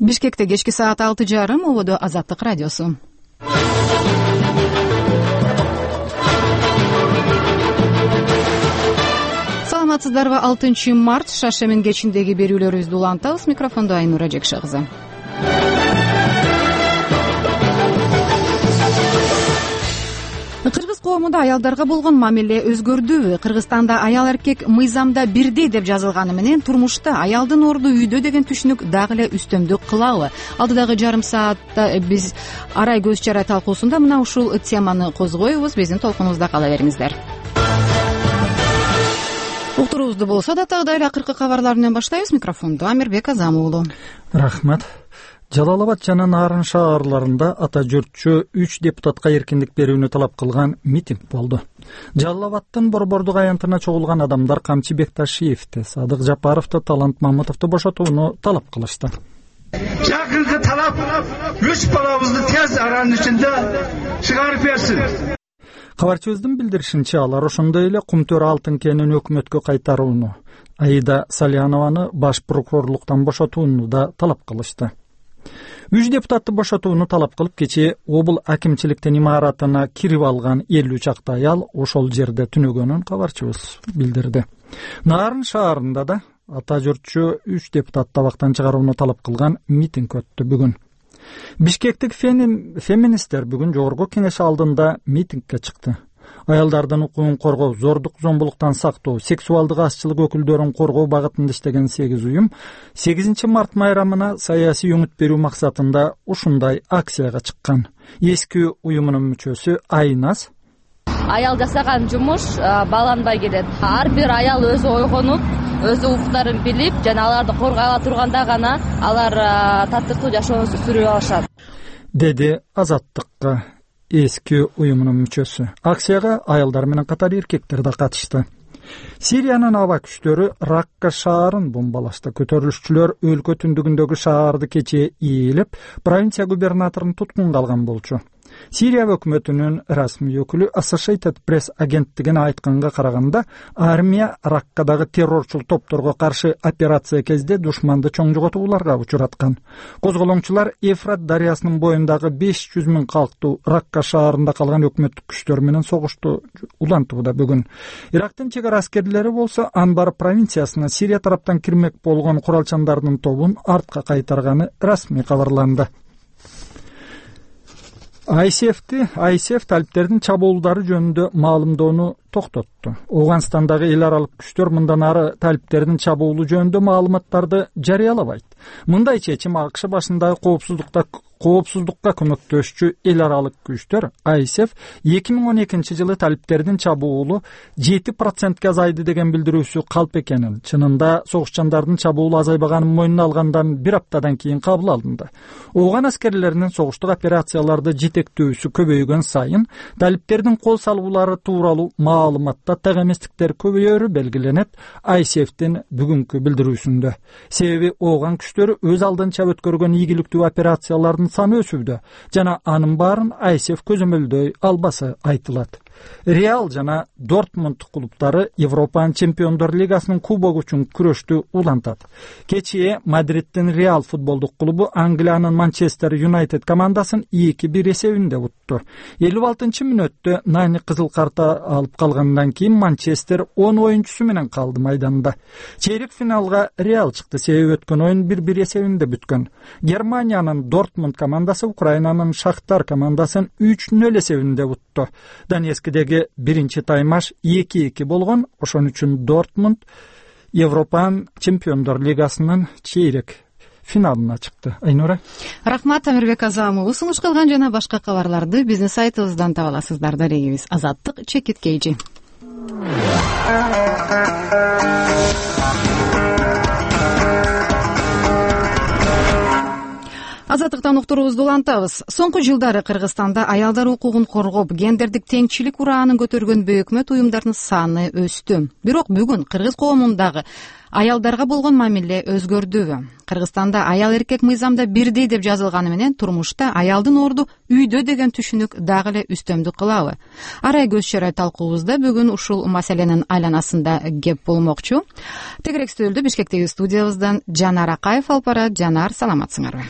Бишкекте кечки саат 6:30 ободо Азаттык радиосу. Саламатсыздарбы? 6 март Шашемин кечиндеги берүүлөрүбүздү улантабыз. Микрофондо Айнура Жекше кызы. Кыргыз коомунда аялдарга болгон мамиле өзгөрдүбү? Кыргызстанда аял эркек мыйзамда бирдей деп жазылганы менен турмушта аялдын орду үйдө деген түшүнүк дагы эле үстөмдүк кылабы? Алдыдагы жарым саатта биз арай көз чарай талкуусунда мына ушул теманы козгойбуз. Биздин толкунубузда кала бериңиздер. Уктуруубузду болсо да тагыда эле акыркы кабарлар менен баштайбыз. Микрофондо Амирбек Азамуулу. Рахмат. Жалал-Абад жана Нарын шаарларында ата журтчу 3 депутатка эркиндик берүүнү талап кылган митинг болду. Жалал-Абадтын Борбордук аянтына чогулган адамдар Камчы Бекташиевди, Садык Жапаровду, Талант Мамытовду бошотууну талап кылышты. Жакынкы талап 3 балабызды тез аранын ичинде чыгарып берсин. Кабарчыбыздын билдиришинче, алар ошондой эле Кумтөр алтын кенин өкмөткө кайтарууну, Аида Салянованы баш прокурорлуктан бошотууну да талап кылышты. 3 депутатты бошотууну талап кылып, кечээ обул акимчиликтин имаратына кирип алган 50 чакты аял ошол жерде түнөгөнүн кабарчыбыз билдирди. Нарын шаарында да ата журтчу 3 депутатты абактан чыгарууну талап кылган митинг өттү бүгүн. Бишкектик феминисттер бүгүн жогорку кеңеш алдында митингге чыкты. Аялдардын укугун коргоо, зордук зомбулуктан сактоо, сексуалдык азчылык өкүлдөрүн коргоо багытында иштеген 8 уюм 8 март майрамына саясий өңүт берүү максатында ушундай акцияга чыккан. Эски уюмунун мүчөсү Айнас: аял жасаган жумуш бааланбай келет. Ар бир аял өзү ойгонуп, өзү укуктарын билип, жана аларды коргой ала турганда гана алар татыктуу жашоо сүрүп алышат, деди Азаттыкка эски уюмунун мүчөсү. Акцияга аялдар менен катар эркектер да катышты. Сириянын аба күчтөрү Ракка шаарын бомбалашты. Көтөрүлүшчүлөр өлкө түндүгүндөгү шаарды кечээ ийилип, провинция губернаторун туткунга алган болчу. Сирия өкмөтүнүн расмий өкүлү Associated Press агенттигине айтканга караганда, армия Раккадагы террорчул топторго каршы операция кезде душманды чоң жоготууларга учураткан. Козголоңчулар Эфрат дарыясынын боюндагы 500 000 калктуу Ракка шаарында калган өкмөттүк күчтөр менен согушту улантууда бүгүн. Ирактын чегара аскерлери болсо Анбар провинциясына Сирия тараптан кирмек болгон куралчандардын тобун артка кайтарганы расмий кабарланды. ISF талиптердин чабуулдары жөнүндө маалымдоону токтотту. Ауганстандагы эл аралык күчтөр мындан ары талиптердин чабуулу жөнүндө маалыматтарды жарыялабайт. Мындай чечим АКШ башындагы коопсуздукка көмөктөшчү эл аралык күчтөр ISF 2012 жылы талиптердин чабуулу 7% азайды деген билдирүүсү калп экенин, чынында согушчандардын чабуулу азайбаганын мойнуна алгандан 1 аптадан кийин кабыл алынды. Ооган аскерлеринин согуштук операцияларды жетектөөсү көбөйгөн сайын талиптердин кол салуулары тууралуу маалыматта так эместиктер көбөйөрү белгиленет ISF'тин бүгүнкү билдирүүсүндө. Себеби ооган күчтөрү өз алдынча өткөргөн ийгиликтүү операциялардын саны өсүүдө жана анын баарын ISF көзөмөлдөй албасы айтылат. Реал жана Дортмунд клубтары Европанын чемпиондор лигасынын кубогу үчүн күрөштү улантат. Кечээ Мадридтин Реал футболдук клубу Англиянын Манчестер Юнайтед командасын 2-1 эсебинде утту. 56-мүнөттө Нани кызыл карта алып калгандан кийин Манчестер 10 оюнчусу менен калды майданда. Чейрек финалга Реал чыкты, себеби өткөн оюн 1-1 эсебинде бүткөн. Германиянын Дортмунд командасы Украинанын Шахтар командасын 3-0 эсебинде утту. Донецкдеги биринчи таймаш 2-2 болгон. Ошон үчүн Дортмунд Европанын чемпиондор лигасынын чейрек финалына чыкты. Айнура. Рахмат, Амирбек Азамуулу. Сунуш кылган жана башка кабарларды биздин сайтыбыздан таба аласыздар. Дарегибиз Азаттык чекит кейжи. Азаттыктан уктуруубузду улантабыз. Соңку жылдары Кыргызстанда аялдар укугун коргоп, гендердик теңчилик ураанын көтөргөн өкмөт уюмдарынын саны өстү. Бирок бүгүн кыргыз коомундагы аялдарга болгон мамиле өзгөрдүбү? Кыргызстанда аял эркек мыйзамда бирдей деп жазылганы менен турмушта аялдын орду үйдө деген түшүнүк дагы эле үстөмдүк кылабы? Арай көз чарай талкуубузда бүгүн ушул маселенин айланасында кеп болмокчу. Тегерек стөлдө Бишкектеги студиябыздан Жанар Акаев алып барат. Жанар, саламатсыңарбы?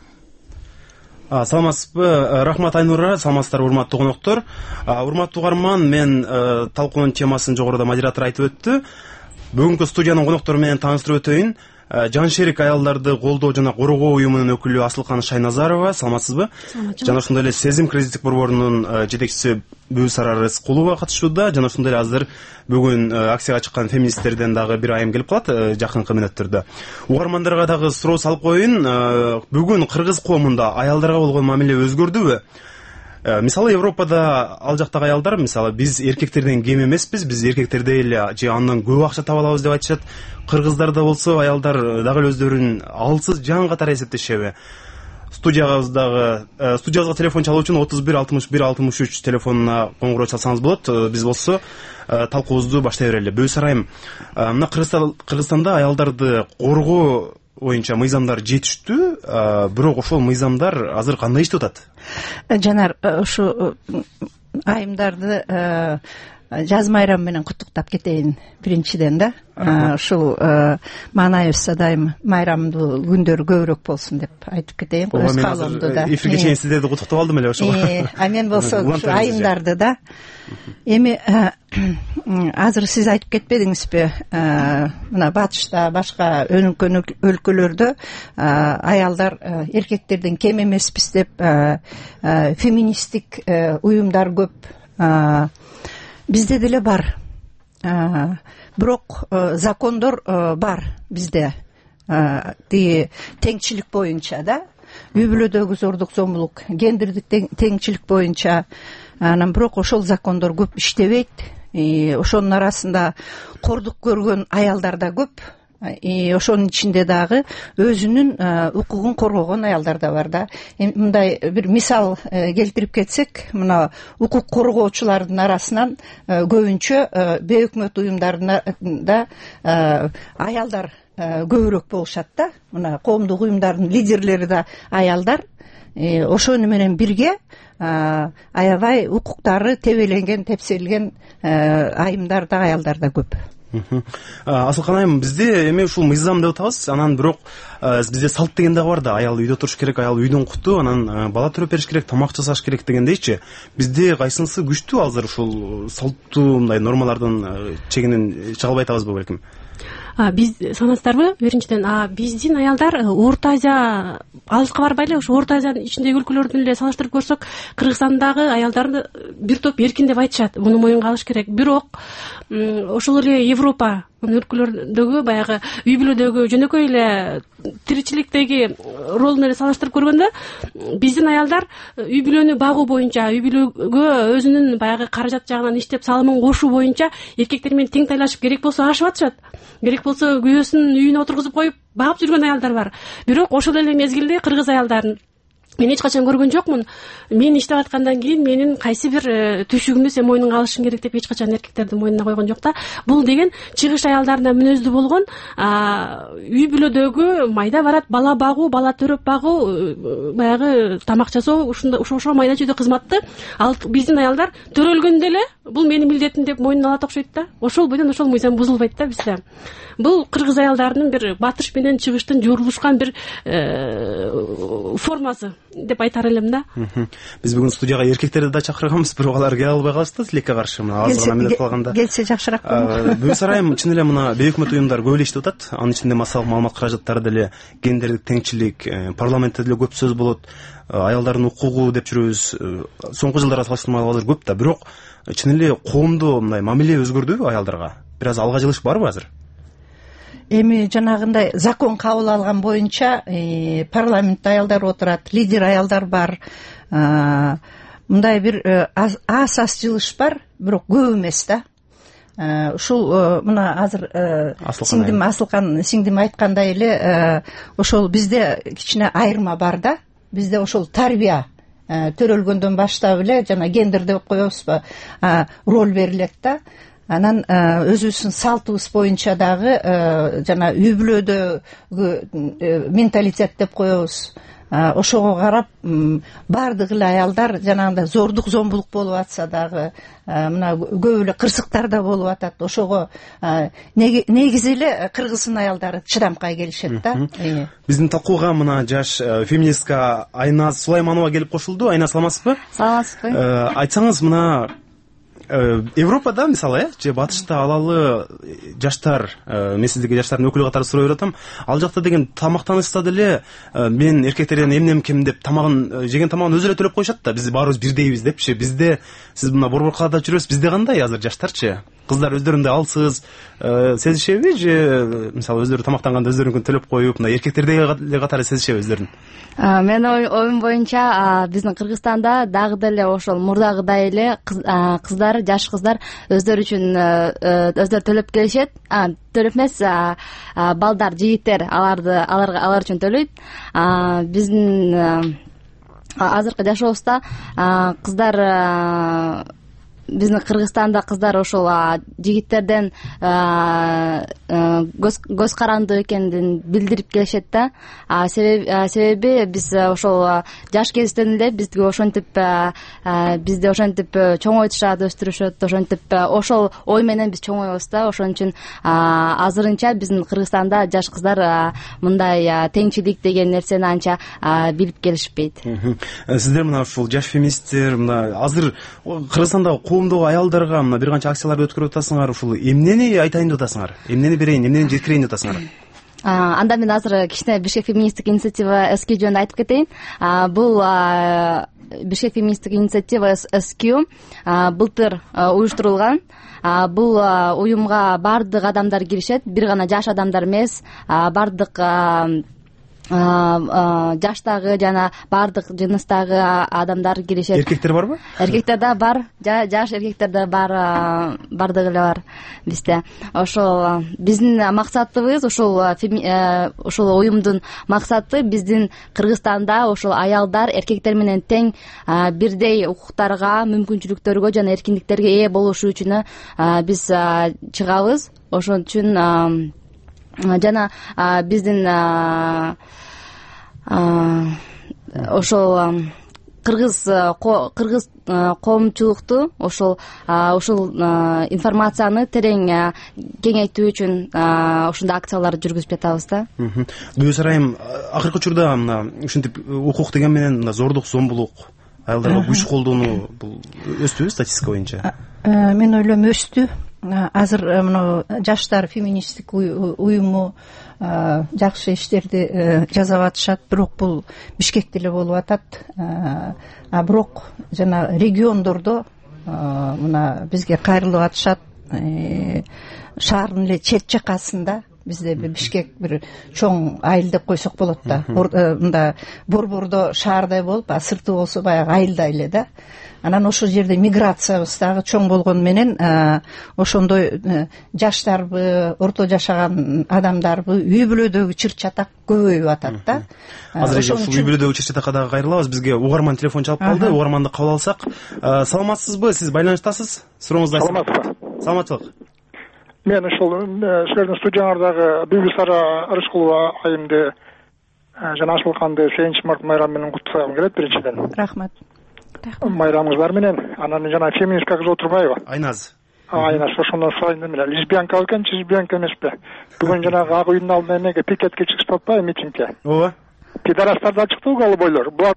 Саламатсызбы? Рахмат Айнура, саламатсыздар урматтуу коноктор. Урматтуу угарман, мен талкуунун темасын жогоруда модератор айтып өттү. Бүгүнкү студиянын коноктору менен тааныштырып өтөйүн. Жаншерик аялдарды колдоо жана коргоо уюмунун өкүлү Асылкан Шайназарова, саламатсызбы? Жана ошондой эле Сезим кризистик борборунун жетекчиси Бүсара Рыскулова катышууда. Жана ошондой эле азыр бүгүн акцияга чыккан феминисттерден дагы бир айым келип калат жакынкы мүнөттөрдө. Угармандарга дагы суроо салып коеюн. Бүгүн кыргыз коомунда аялдарга болгон мамиле өзгөрдүбү? Мисалы Европада ал жактагы аялдар, мисалы биз эркектерден кем эмеспиз, биз эркектердей эле же андан көп акча таба алабыз деп айтышат. Кыргыздарда болсо аялдар дагы өздөрүн алсыз жан катары эсептешеби? Студиябызга телефон чалуу үчүн 31 61 63 телефонуна коңгуроо чалсаңыз болот. Биз болсо талкуубузду баштай берели. Бөөсарайым, мына Кыргызстанда аялдарды коргоо боюнча мыйзамдар жетиштүү, бирок ошол мыйзамдар азыр кандай иштеп атат? Жанар, ушу айымдарды жаз майрамы менен куттуктап кетейин биринчиден да. Ушул маанайыбызда дайым майрамдуу күндөр көбүрөөк болсун деп айтып кетейин. Өз калымды да. Эфирге чейин сиздерди куттуктап алдым эле ошого. А мен болсо ушу айымдарды да. Эми азыр сиз айтып кетпедиңизби? Мына батышта, башка өнүккөн өлкөлөрдө аялдар эркектерден кем эмеспиз деп феминисттик уюмдар көп. Бизде деле бар. Бирок закондор бар бизде. Теңчилик боюнча да. Үй бүлөдөгү зордук зомбулук, гендердик теңчилик боюнча. Анан бирок ошол закондор көп иштебейт. Ошонун арасында кордук көргөн аялдар да көп. Ошонун ичинде дагы өзүнүн укугун коргогон аялдар да бар да. Мындай бир мисал келтирип кетсек, мына укук коргоочулардын арасынан көбүнчө бейөкмөт уюмдарында аялдар көбүрөөк болушат да. Мына коомдук уюмдардын лидерлери да аялдар. Ошону менен бирге аябай укуктары тебеленген, тепселген айымдар да аялдар да көп. Асылкан айым, бизде эми ушул мыйзам деп атабыз, анан бирок бизде салт деген дагы бар да. Аял үйдө туруш керек, аял үйдөн куту, анан бала төрөп бериш керек, тамак жасаш керек дегендейчи. Бизде кайсынысы күчтүү азыр ушул салттуу мындай нормалардын чегинен чыга албай атабызбы балким? Биз санасыздарбы? Биринчиден, биздин аялдар Орто Азия алыска барбайлы, ушу Орто Азиянын ичиндеги өлкөлөрдүн эле салыштырып көрсөк, Кыргызстандагы аялдарды бир топ эркин деп айтышат. Муну моюнга алыш керек. Бирок ошол эле Европа өлкөлөрдөгү баягы үй бүлөдөгү жөнөкөй эле тиричиликтеги ролун эле салыштырып көргөндө, биздин аялдар үй бүлөнү багуу боюнча, үй бүлөгө өзүнүн баягы каражат жагынан иштеп салымын кошуу боюнча эркектер менен тең тайлашып, керек болсо ашып атышат. Керек болсо күйөөсүнүн үйүнө отургузуп коюп багып жүргөн аялдар бар. Бирок ошол эле мезгилде кыргыз аялдарын мен эч качан көргөн жокмун. Мен иштеп аткандан кийин менин кайсы бир түшүгүмдү сен мойнуңа алышың керек деп эч качан эркектердин мойнуна койгон жок да. Бул деген чыгыш аялдарына мүнөздүү болгон үй бүлөдөгү майда барат бала багуу, бала төрөп багуу, баягы тамак жасоо, ошо майда чүйдө кызматты ал биздин аялдар төрөлгөндө эле бул менин милдетим деп мойнуна алат окшойт да. Ошол бойдон ошол мыйзам бузулбайт да бизде. Бул кыргыз аялдарынын бир батыш менен чыгыштын журулушкан бир формасы деп айтар элем да. Биз бүгүн студияга эркектерди да чакырганбыз, бирок алар келе албай калышты тилекке каршы. Мына аз гана мүнөт калганда. Келсе жакшыраак болмок. Бөөсарайым, чын эле мына бейөкмөт уюмдар көп эле иштеп атат. Анын ичинде массалык маалымат каражаттары деле, гендердик теңчилик, парламентте деле көп сөз болот. Аялдардын укугу деп жүрөбүз. Соңку жылдары салыштырмалуу азыр көп да, бирок чын эле коомдо мындай мамиле өзгөрдүбү аялдарга? Бир аз алга жылыш барбы азыр? Эми жанагындай закон кабыл алган боюнча парламентте аялдар отурат, лидер аялдар бар. Мындай бир аз жылыш бар, бирок көп эмес да. Ушул мына азыр Асылкан сиңдим айткандай эле ошол бизде кичине айырма бар да. бизде ошол тарбия төрөлгөндөн баштап эле жана гендер деп коебузбу роль берилет да. Анан өзүбүздүн салтыбыз боюнча дагы жана үй бүлөдөгү менталитет деп коебуз. Ошого карап баардык эле аялдар жанагындай зордук зомбулук болуп атса дагы, мына көп эле кырсыктар да болуп атат. Ошого негизи эле кыргыздын аялдары чыдамкай келишет да. Биздин талкууга мына жаш феминистка Айназ Сулайманова келип кошулду. Айназ, саламатсызбы? Саламатсызбы. Айтсаңыз, мына Европада мисалы же батышта алалы жаштар, мен сиздерге жаштардын өкүлү катары сурай бератам, ал жакта деген тамактанышта деле мен эркектерден эмнем кем деп тамагын жеген тамагын өзү эле төлөп коюшат да, биз баарыбыз бирдейбиз депчи. Бизде сиз мына борбор калаада жүрөсүз, бизде кандай азыр жаштарчы? Кыздар өздөрүндөй алсыз сезишеби же мисалы өздөрү тамактанганда өздөрүнүкүн төлөп коюп, мына эркектердеги катары сезишеби өздөрүн? Мен оюм боюнча биздин Кыргызстанда дагы деле ошол мурдагыдай эле кыздар, жаш кыздар өздөрү үчүн өздөрү төлөп келишет. Төлөп эмес, балдар, жигиттер алар үчүн төлөйт. Биздин азыркы жашообузда кыздар, биздин Кыргызстанда кыздар ошол жигиттерден көз каранды экендин билдирип келишет да. Себеби биз ошол жаш кезден эле бизди ошентип чоңойтушат, өстүрүшөт, ошентип ошол ой менен биз чоңойбуз да. Ошон үчүн азырынча биздин Кыргызстанда жаш кыздар мындай теңчилик деген нерсени анча билип келишпейт. Сиздер мына ушул жаш феминисттер мына азыр Кыргызстанда коомдогу аялдарга мына бир канча акцияларды өткөрүп атасыңар. Ушул эмнени айтайын деп атасыңар? Эмнени берейин, эмнени жеткирейин деп атасыңар? Анда мен азыр кичине Бишкек феминисттик инициатива СК жөнүндө айтып кетейин. Бул Бишкек феминисттик инициатива СК былтыр уюштурулган. Бул уюмга баардык адамдар киришет, бир гана жаш адамдар эмес, баардык жаштагы жана баардык жыныстагы адамдар киришет. Эркектер барбы? Эркектер да бар, жаш эркектер да бар, баардыгы эле бар бизде. Ошол биздин максатыбыз, ошол уюмдун максаты биздин Кыргызстанда ошол аялдар эркектер менен тең бирдей укуктарга, мүмкүнчүлүктөргө жана эркиндиктерге ээ болушу үчүн биз чыгабыз. Ошон үчүн жана биздин ошол кыргыз коомчулукту ушул информацияны терең кеңейтүү үчүн ушундай акцияларды жүргүзүп жатабыз да. Бөөс Арайым, акыркы учурда мына ушинтип укук деген менен мына зордук, зомбулук, аялдарга күч колдонуу бул өстүбү статистика боюнча? Мен ойлойм өстү. Азыр мына жаштар феминисттик уюму жакшы иштерди жасап атышат, бирок бул Бишкекте эле болуп атат. Бирок жана региондордо мына бизге кайрылып атышат. Шаардын эле чет жакасында бизде Бишкек бир чоң айыл деп койсок болот да. Мында борбордо шаардай болуп, сырты болсо баягы айылдай эле да. Анан ошол жерде миграциябыз дагы чоң болгону менен ошондой жаштарбы, орто жашаган адамдарбы, үй бүлөдөгү чыр-чатак көбөйүп атат да. Азыр ушул үй бүлөдөгү чыр-чатакка дагы кайрылабыз. Бизге угарман телефон чалып калды. Угарманды кабыл алсак. Саламатсызбы? Сиз байланыштасыз? Сурооңузду айтсаңыз. Саламатсызбы? Саламаттылык. Мен ушул силердин студияңардагы Бибисара Рыскулова айымды жана Ашылканды 8 март майрамы менен куттуктагым келет биринчиден. Рахмат. Майрамыңыздар менен. Анан жана феминистка кыз отурбайбы? Айназ. Айназ, ошондон сурайын деп эле. Лесбиянка экенчи, лесбиянка эмеспи? Бүгүн жанагы ак үйдүн алдына эмеге пикетке чыгышып атпайбы, митингге? Ооба. Пидорастар да чыкты голубойлор. Булар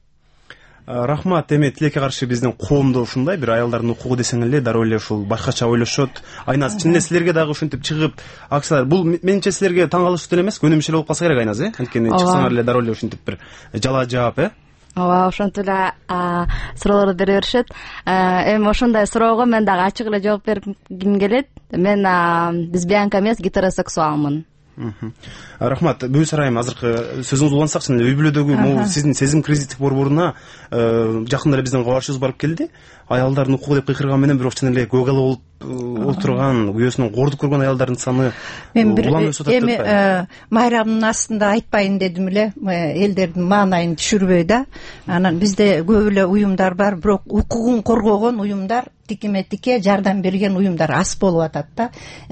Рахмат. Эми тилекке каршы биздин коомдо ушундай бир аялдардын укугу десең эле дароо эле ушул башкача ойлошот. Айназ, чын эле силерге дагы ушинтип чыгып акциялар, бул менимче силерге таң калыштуу эле эмес, көнүмүш эле болуп калса керек Айназ, анткени чыксаңар эле дароо эле ушинтип бир жала жаап, Ооба, ошентип эле суроолорду бере беришет. Эми ошондой суроого мен дагы ачык эле жооп бергим келет. Мен лесбиянка эмес, гетеросексуалмын. Рахмат. Бөөс Арайым, азыркы сөзүңүздү улантсак, үй бүлөдөгү могу сиздин сезим кризистик борборуна жакында эле биздин кабарчыбыз барып келди. Аялдардын укугу деп кыйкырган менен бирок чын эле көк ала болуп отурган күйөөсүнөн кордук көргөн аялдардын саны мен бир улам өсүп атат деп атпайбы? майрамдын астында айтпайын дедим эле, элдердин маанайын түшүрбөй да. Анан бизде көп эле уюмдар бар, бирок укугун коргогон уюмдар, тикеме тике жардам берген уюмдар аз болуп атат да.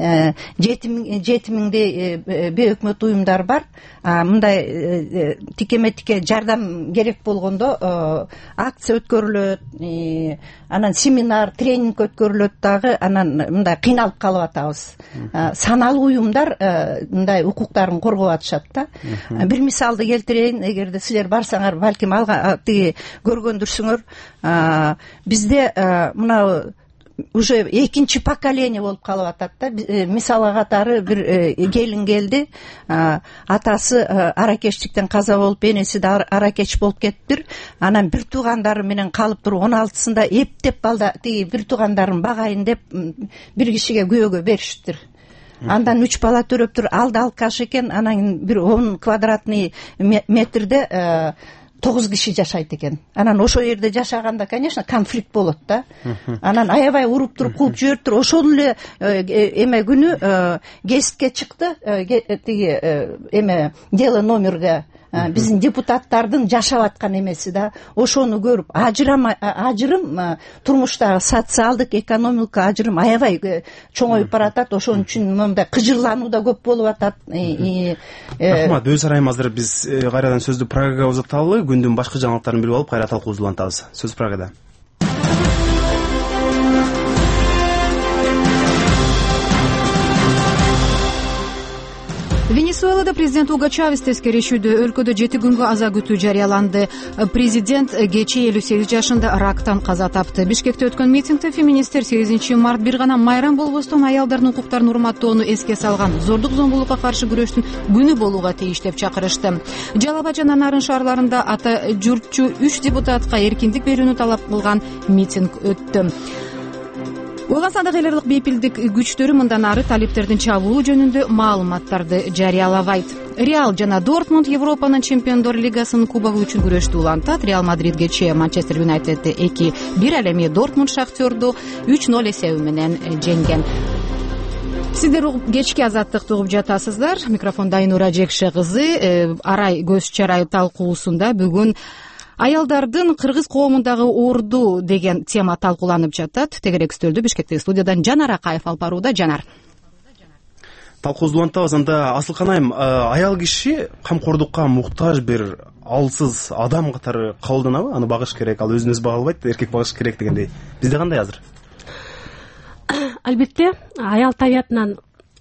7 миңдей бейөкмөт уюмдар бар. Мындай тикеме тике жардам керек болгондо акция өткөрүлөт, анан семинар, тренинг өткөрүлөт дагы. Анан мындай кыйналып калып атабыз. Саналуу уюмдар мындай укуктарын коргоп атышат да. Бир мисалды келтирейин, эгерде силер барсаңар, балким алга тиги көргөндүрсүңөр, бизде мына уже экинчи поколение болуп калып атат да. Мисалга катары бир келин келди, атасы аракечтиктен каза болуп, энеси да аракеч болуп кетиптир. Анан бир туугандары менен калып туруп 16-сында эптеп балда тиги бир туугандарын багайын деп бир кишиге күйөөгө беришиптир. Андан 3 бала төрөптүр, алды алкаш экен. Анан бир 10 квадратный метрде 9 киши жашайт экен. Анан ошол жерде жашаганда, конечно, конфликт болот да. Анан аябай уруп туруп кууп жибериптир. Ошол эле эме күнү гезитке чыкты, тиги эме дело номерге биздин депутаттардын жашап аткан эмеси да. Ошону көрүп ажырым турмуштагы социалдык, экономикалык ажырым аябай чоңоюп баратат. Ошон үчүн мындай кыжырлануу да көп болуп атат. Рахмат, өз арайым азыр биз кайрадан сөздү Прагага узаталы, күндүн башка жаңылыктарын билип алып кайра талкуубузду улантабыз. Сөз Прагада. Венесуэлада президент Уго Чавес тескеришүүдө өлкөдө 7 күнгө аза күтүү жарыяланды. Президент кечээ 58 жашында рактан каза тапты. Бишкекте өткөн митингде феминисттер 8 март бир гана майрам болбостон аялдардын укуктарын урматтоону эске салган, зордук зомбулукка каршы күрөштүн күнү болууга тийиш деп чакырышты. Жалал Абад жана Нарын шаарларында ата журтчу 3 депутатка эркиндик берүүнү талап кылган митинг өттү. Оңгастандагы элдик бейпилдик күчтөрү мындан ары талиптердин чабуулу жөнүндө маалыматтарды жарыялабайт. Реал жана Дортмунд Европанын чемпиондор лигасынын кубогу үчүн күрөштү улантат. Реал Мадрид кечээ Манчестер Юнайтедди 2-1, ал эми Дортмунд Шахтерду 3-0 эсеби менен жеңген. Сиздер кечки азаттыкты угуп жатасыздар. Микрофонда Айнура Жекше кызы. Арай көз чарай талкуусунда бүгүн аялдардын кыргыз коомундагы орду деген тема талкууланып жатат. Тегерек стөлдү Бишкектеги студиядан Жанар Акаев алып барууда. Жанар. Талкуубузду улантабыз. Анда Асылкан айым, аял киши камкордукка муктаж бир алсыз адам катары кабылданабы? Аны багыш керек, ал өзүн өзү бага албайт, эркек багыш керек дегендей. Бизде кандай азыр? Албетте, аял табиятынан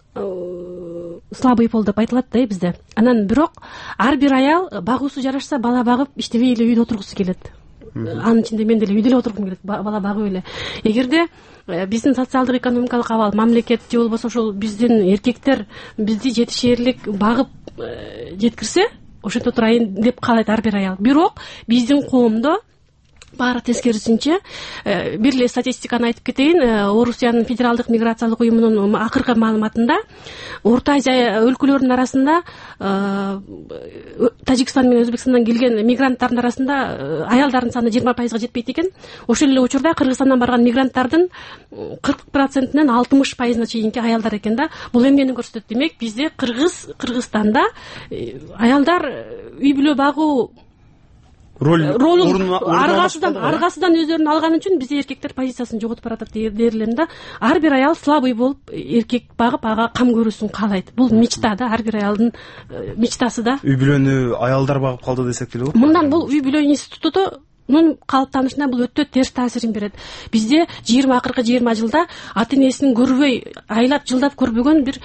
слабый пол деп айтылат да бизде. Анан бирок ар бир аял багуусу жарашса бала багып иштебей эле үйдө отургусу келет. Анын ичинде мен деле үйдө эле отургум келет, бала багып эле. Эгерде биздин социалдык экономикалык абал, мамлекет же болбосо ошол биздин эркектер бизди жетишээрлик багып жеткирсе, ошентип турайын деп каалайт ар бир аял. Бирок биздин коомдо баары тескерисинче, бир эле статистиканы айтып кетейин. Орусиянын федералдык миграциялык уюмунун акыркы маалыматында Орто Азия өлкөлөрүнүн арасында Тажикстан менен Өзбекстандан келген мигранттардын арасында аялдардын саны 20%га жетпейт экен. Ошол эле учурда Кыргызстандан барган мигранттардын 40%-нен 60%-на чейинки аялдар экен да. Бул эмнени көрсөтөт? Демек, бизде Кыргызстанда аялдар үй бүлө багуу ролун аргасыдан өздөрүн алган үчүн бизде эркектер позициясын жоготуп баратат дээрлем да. Ар бир аял слабый болуп эркек багып ага кам көрүүсүн каалайт. Бул мечта да, ар бир аялдын мечтасы да. Үй бүлөнү аялдар багып калды десек деле болот. Мындан бул үй бүлө институтунун калыптанышына бул өтө терс таасирин берет. Бизде акыркы 20 жылда ата энесин көрбөй, айлап жылдап көрбөгөн бир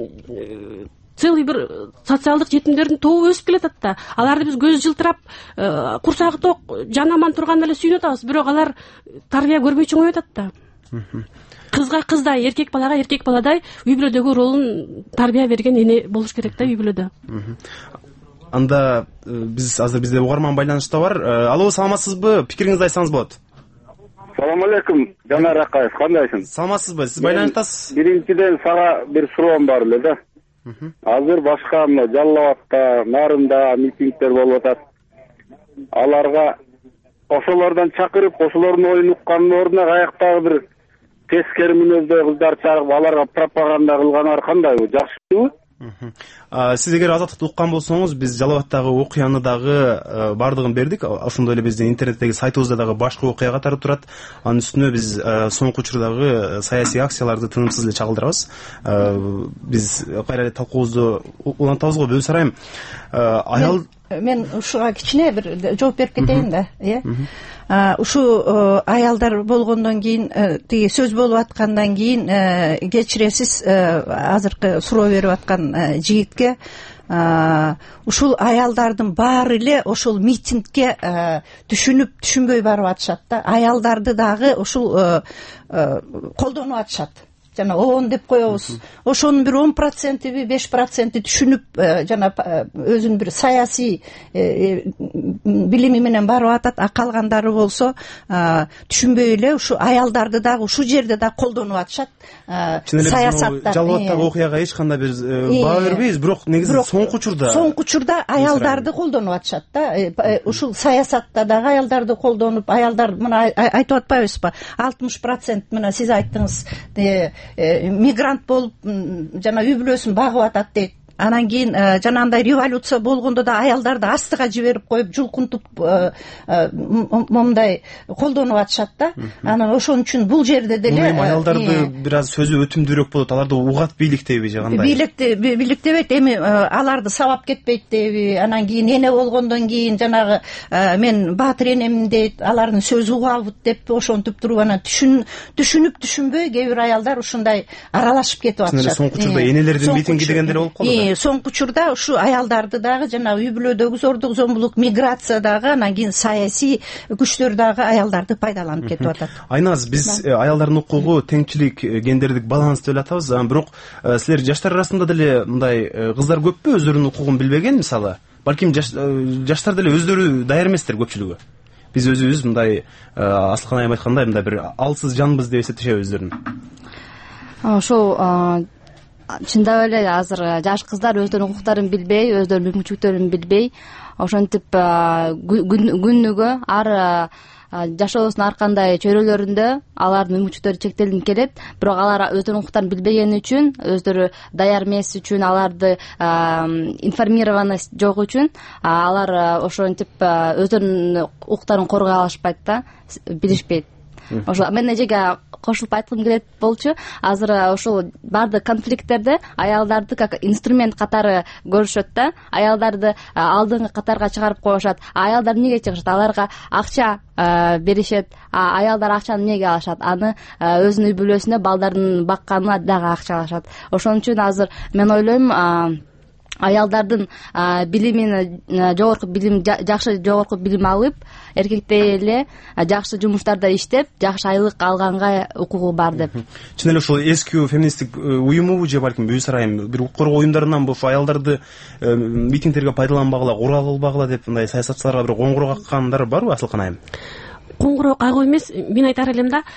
целый бир социалдык жетимдердин тобу өсүп келатат да. Аларды биз көз жылтырап, курсагы ток, жан аман турганда эле сүйүнүп атабыз, бирок алар тарбия көрбөй чоңоюп атат да. Кызга кыздай, эркек балага эркек баладай үй бүлөдөгү ролун тарбия берген эне болуш керек да үй бүлөдө. Анда азыр бизде угарман байланышта бар. Алло, саламатсызбы? Пикириңизди айтсаңыз болот. Салам алейкум, Жанар Акаев, кандайсың? Саламатсызбы? Сиз байланыштасыз? Биринчиден сага бир суроом бар эле да. Азыр башка мына Жалал Абадта, Нарында митингдер болуп атат. Аларга ошолордон чакырып, ошолордун оюн уккандын ордуна каяктагы бир тескери мүнөздө кыздар чагып аларга пропаганда кылганар кандай жакшыбы? Сиз эгер азаттыкты уккан болсоңуз, биз Жалал Абадтагы окуяны дагы бардыгын бердик. Ошондой эле биздин интернеттеги сайтыбызда дагы башкы окуя катары турат. Анын үстүнө биз соңку учурдагы саясий акцияларды тынымсыз эле чагылдырабыз. Биз кайра эле талкуубузду улантабыз го. Бөлүс арайым, аял мен ушуга кичине бир жооп берип кетейин да, ушу аялдар болгондон кийин тиги сөз болуп аткандан кийин кечиресиз азыркы суроо берип аткан жигитке ушул аялдардын баары эле ошол митингге түшүнүп түшүнбөй барып атышат да. Аялдарды дагы ушул колдонуп атышат. Жана оон деп коебуз. Ошонун бир 10%-би, 5%-и түшүнүп жана өзүнүн бир саясий билими менен барып атат, а калгандары болсо түшүнбөй эле ушу аялдарды дагы ушул жерде да колдонуп атышат. Саясатта Жалал Абадтагы окуяга эч кандай бир баа бербейбиз, бирок негизи соңку учурда аялдарды колдонуп атышат да. Ушул саясатта дагы аялдарды колдонуп, аялдар мына айтып атпайбызбы? 60% мына сиз айттыңыз, мигрант болуп жана үй бүлөсүн багып атат дейт. Анан кийин жанагындай революция болгондо да аялдарды астыга жиберип коюп, жулкунтуп момундай колдонуп атышат да. Анан ошон үчүн бул жерде деле аялдарды бир аз сөзү өтүмдүүрөөк болот. Аларды угат бийликтейби же кандай? Бийликтебейт, эми аларды сабап кетпейт дейби. Анан кийин эне болгондон кийин жанагы мен баатыр энемин дейт, алардын сөзү угабыт деп ошентип туруп анан түшүнүп түшүнбөй кээ бир аялдар ушундай аралашып кетип атышат. Соңку учурда энелердин митинги дегендер болуп калды. Соңку учурда ушу аялдарды дагы жана үй бүлөдөгү зордук зомбулук, миграция дагы, анан кийин саясий күчтөр дагы аялдарды пайдаланып кетип атат. Айназ, биз аялдардын укугу, теңчилик, гендердик баланс деп атабыз. Бирок силер жаштар арасында деле мындай кыздар көппү өздөрүнүн укугун билбеген, мисалы? Балким жаштар деле өздөрү даяр эместер көпчүлүгү. Биз өзүбүз мындай Асылкан айым айткандай мындай бир алсыз жанбыз деп эсептешеби өздөрүн? Ошол чындап эле азыр жаш кыздар өздөрүнүн укуктарын билбей, өздөрүнүн мүмкүнчүлүктөрүн билбей, ошентип күнүгө ар жашоосунун ар кандай чөйрөлөрүндө алардын мүмкүнчүлүктөрү чектелинип келет. Бирок алар өздөрүнүн укуктарын билбегени үчүн, өздөрү даяр эмес үчүн, аларды информированность жок үчүн алар ошентип өздөрүнүн укуктарын коргой алышпайт да, билишпейт. Ошо мен эжеге кошулуп айткым келет болчу. Азыр ошол баардык конфликттерде аялдарды как инструмент катары көрүшөт да. Аялдарды алдыңкы катарга чыгарып коюшат. Аялдар эмнеге чыгышат? Аларга акча беришет. Аялдар акчаны эмнеге алышат? Аны өзүнүн үй бүлөсүнө, балдарын бакканына дагы акча алышат. Ошон үчүн азыр мен ойлойм, аялдардын билимин жогорку билим, жакшы жогорку билим алып, эркектей эле жакшы жумуштарда иштеп, жакшы айлык алганга укугу бар деп. Чын эле ушул эски феминисттик уюму же балким Бүйүс Арайым бир укук коргоо уюмдарынан бул аялдарды митингтерге пайдаланбагыла, курал кылбагыла деп мындай саясатчыларга бир коңгуроо каккандар барбы, Асылкан айым? Коңгуроо кагуу эмес, мен айтар элем да,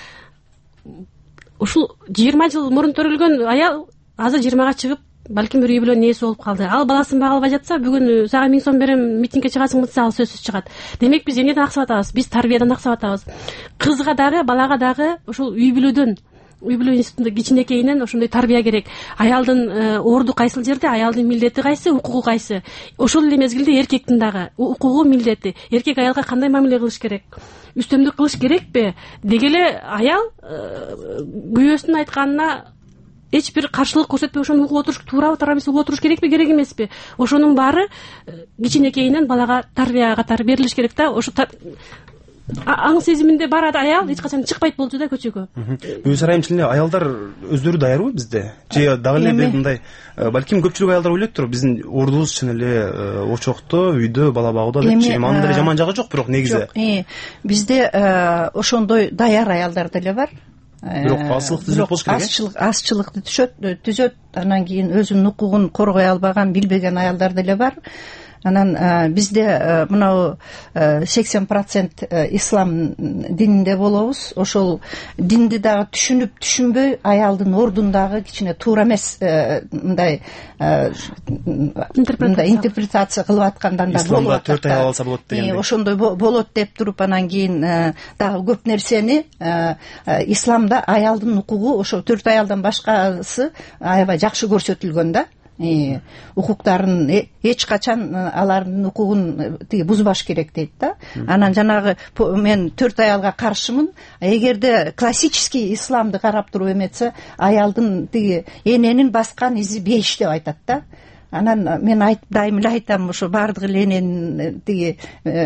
ушул 20 жыл мурун төрөлгөн аял азыр 20га чыгып балким бир үй бүлөнүн ээси болуп калды. Ал баласын бага албай жатса, бүгүн сага 1000 сом берем, митингге чыгасың десе, ал сөзсүз чыгат. Демек биз эмнеден аксап атабыз? Биз тарбиядан аксап атабыз. Кызга дагы, балага дагы ушул үй бүлө институтунда кичинекейинен ошондой тарбия керек. Аялдын орду кайсыл жерде, аялдын милдети кайсы, укугу кайсы. Ошол эле мезгилде эркектин дагы укугу, милдети. Эркек аялга кандай мамиле кылыш керек? Үстөмдүк кылыш керекпи? Деги эле аял күйөөсүнүн айтканына эч бир каршылык көрсөтпөй ошону угуп отуруш туура эмес, угуп отуруш керекпи, керек эмеспи? Ошонун баары кичинекейинен балага тарбия катары берилиш керек да. Ошо аң сезиминде бар аял эч качан чыкпайт болчу да көчөгө. Бүйүс Арайым, чын эле аялдар өздөрү даярбы бизде? Же дагы эле мындай балким көпчүлүк аялдар ойлоптур, биздин ордубуз чын эле очокто, үйдө бала багууда депчи. Анын деле жаман жагы жок, бирок негизи бизде ошондой даяр аялдар деле бар. Бирок асчылыкты түзөт болуш керек. Асчылыкты түзөт, анан кийин өзүнүн укугун коргой албаган, билбеген аялдар деле бар. анан бизде мынау 80% ислам дининде болобуз. Ошол динди дагы түшүнүп түшүнбөй аялдын ордундагы кичине туура эмес мындай интерпретация кылып аткандан да болуп атат. Исламда 4 аял алса болот деген. Ошондой болот деп туруп анан кийин дагы көп нерсени исламда аялдын укугу ошо 4 аялдан башкасы аябай жакшы көрсөтүлгөн да. Укуктарын эч качан алардын укугун бузбаш керек дейт да. Анан жанагы мен 4 аялга каршымын. Эгерде классический исламды карап туруп эметсе, аялдын тиги эненин баскан изи беш деп айтат да. Анан мен дайым эле айтам, ошо баардыгы эле энен тиги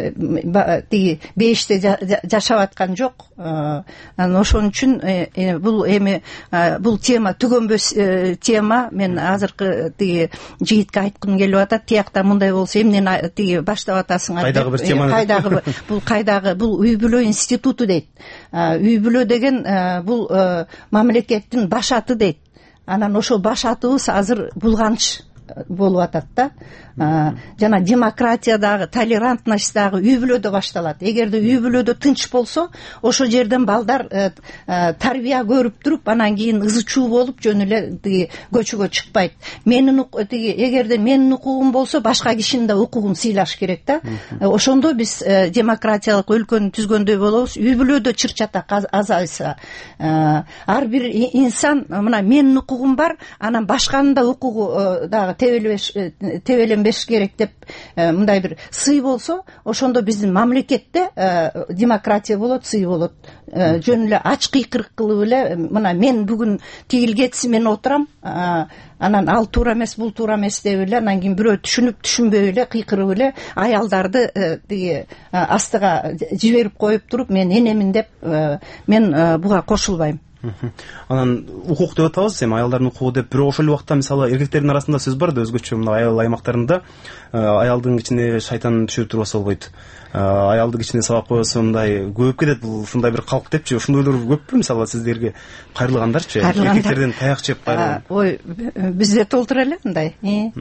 беште жашап аткан жок. Анан ошон үчүн бул эми бул тема түгөнбөс тема. Мен азыркы тиги жигитке айткым келип атат, тиякта мындай болсо эмнени тиги баштап атасыңар деп. Кайдагы бир теманы бул үй бүлө институту дейт. Үй бүлө деген бул мамлекеттин баш аты дейт. Анан ошол баш атыбыз азыр булганыч болуп атат да. Жана демократия дагы, толерантность дагы үй бүлөдө башталат. Эгерде үй бүлөдө тынч болсо, ошол жерден балдар тарбия көрүп туруп, анан кийин ызы чуу болуп жөн эле көчөгө чыкпайт. Эгерде менин укугум болсо, башка кишинин да укугун сыйлаш керек да. Ошондо биз демократиялык өлкөнү түзгөндөй болобуз. Үй бүлөдө чыр-чатак азайса, ар бир инсан мына менин укугум бар, анан башканын да укугу дагы тебеленбеш керек деп мындай бир сый болсо, ошондо биздин мамлекетте демократия болот, сый болот. Жөн эле ач кыйкырык кылып эле мына мен бүгүн тигил кетси мен отурам, анан ал туура эмес, бул туура эмес деп эле, анан кийин бирөө түшүнүп түшүнбөй эле кыйкырып эле аялдарды тиги астыга жиберип коюп туруп, мен энемин деп мен буга кошулбайм. Анан укук деп атабыз, эми аялдардын укугу деп, бирок ошол убакта мисалы эркектердин арасында сөз бар да, өзгөчө мына айыл аймактарында аялдын кичине шайтанын түшүрүп турбаса болбойт. Аялды кичине сабап койсо мындай көбөйүп кетет, бул ушундай бир калк депчи. Ошондойлор көппү мисалы сиздерге кайрылгандарчы? Эркектерден таяк жеп кайрылган. Ой, бизде толтура эле мындай.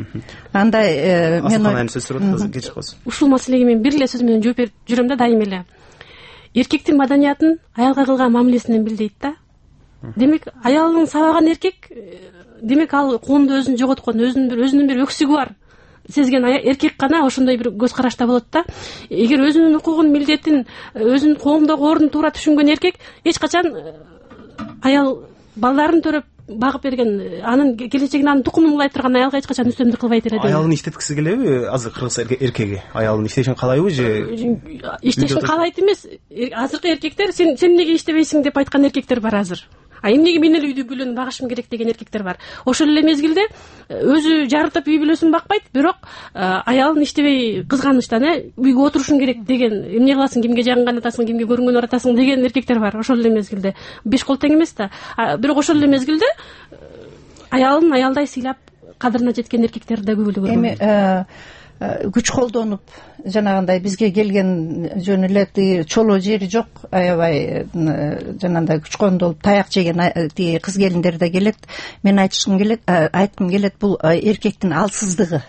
Андай мен сөз сурап атасыз, кечип калсыз. Ушул маселеге мен бир эле сөз менен жооп берип жүрөм да дайым эле. Эркектин маданиятын аялга кылган мамилесинен бил дейт да. Демек, аялын сабаган эркек, демек ал коомдо өзүн жоготкон, өзүнүн бир өксүгү бар сезген эркек гана ошондой бир көз карашта болот да. Эгер өзүнүн укугун, милдетин, өзүнүн коомдогу ордун туура түшүнгөн эркек эч качан аял балдарын төрөп багып берген, анын келечегин, анын тукумун улай турган аялга эч качан үстөмдүк кылбайт эле. Аялын иштеткиси келеби азыр кыргыз эркеги? Аялын иштешин каалайбы же? Иштешин каалайт эмес. Азыркы эркектер сен эмнеге иштебейсиң деп айткан эркектер бар азыр. Эмнеге мен эле үйдү бүлөнү багышым керек деген эркектер бар. Ошол эле мезгилде өзү жарытып үй бүлөсүн бакпайт, бирок аялын иштебей кызганычтан үйгө отурушуң керек деген, эмне кыласың, кимге жагынган атасың, кимге көрүнгөн баратасың деген эркектер бар. Ошол эле мезгилде беш кол тең эмес да. Бирок ошол эле мезгилде аялын аялдай сыйлап кадырына жеткен эркектер да көп эле көргөм. Эми күч колдонуп жанагындай бизге келген жөн эле чоло жери жок, аябай жанагындай күч колдонуп таяк жеген кыз келиндер да келет. Мен айткым келет, бул эркектин алсыздыгы.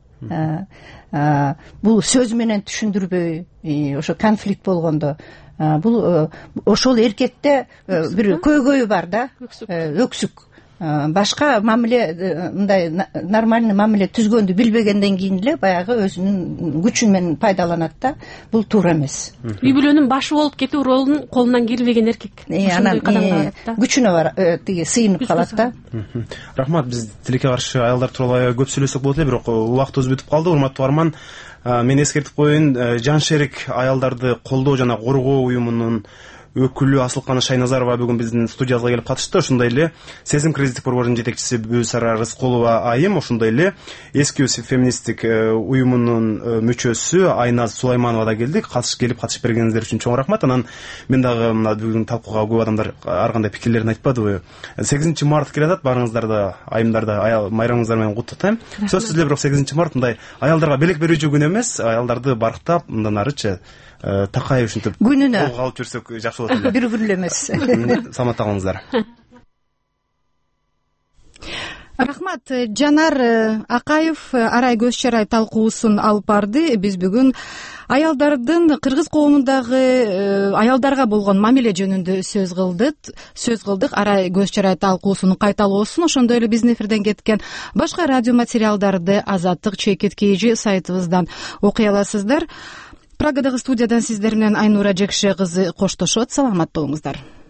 Бул сөз менен түшүндүрбөй, ошо конфликт болгондо бул ошол эркекте бир көйгөйү бар да, өксүк. Башка мамиле, мындай нормальный мамиле түзгөндү билбегенден кийин эле баягы өзүнүн күчү менен пайдаланат да. Бул туура эмес. Үй бүлөнүн башы болуп кетүү ролун колунан келбеген эркек. Анан күчүнө бар, тиги сыйынып калат да. Рахмат, биз тилекке каршы аялдар тууралуу көп сөйлөсөк болот эле, бирок убактыбыз бүтүп калды. Урматтуу угарман, мен эскертип коеюн, Жан Шерик аялдарды колдоо жана коргоо уюмунун өкүлү Асылкана Шайназарова бүгүн биздин студиябызга келип катышты. Ошондой эле Сезим кризистик борборунун жетекчиси Бүсара Рыскулова айым, ошондой эле эски феминисттик уюмунун мүчөсү Айназ Сулайманова да келди. Катышып бергениңиздер үчүн чоң рахмат. Анан мен дагы мына бүгүн талкууга көп адамдар ар кандай пикирлерин айтпадыбы. 8 март келе атат, барыңыздарды, айымдарды аял майрамыңыздар менен куттуктайм. Сөзсүз эле, бирок 8 март мындай аялдарга белек берүүчү күн эмес, аялдарды барктап мындан арычы такай ушинтип күнүнө колго алып жүрсөк жакшы болот эле. Бир күн эле эмес. Саламатта калыңыздар. рахмат. Жанар Акаев арай көз чарай талкуусун алып барды. Биз бүгүн аялдардын кыргыз коомундагы аялдарга болгон мамиле жөнүндө сөз кылдык. Арай көз чарай талкуусунун кайталоосун, ошондой эле биздин эфирден кеткен башка радио материалдарды Азаттык Чекит KG сайтыбыздан окуй аласыздар. Прагадагы студиядан сиздер менен Айнура Жекше кызы коштошот. Саламат болуңуздар.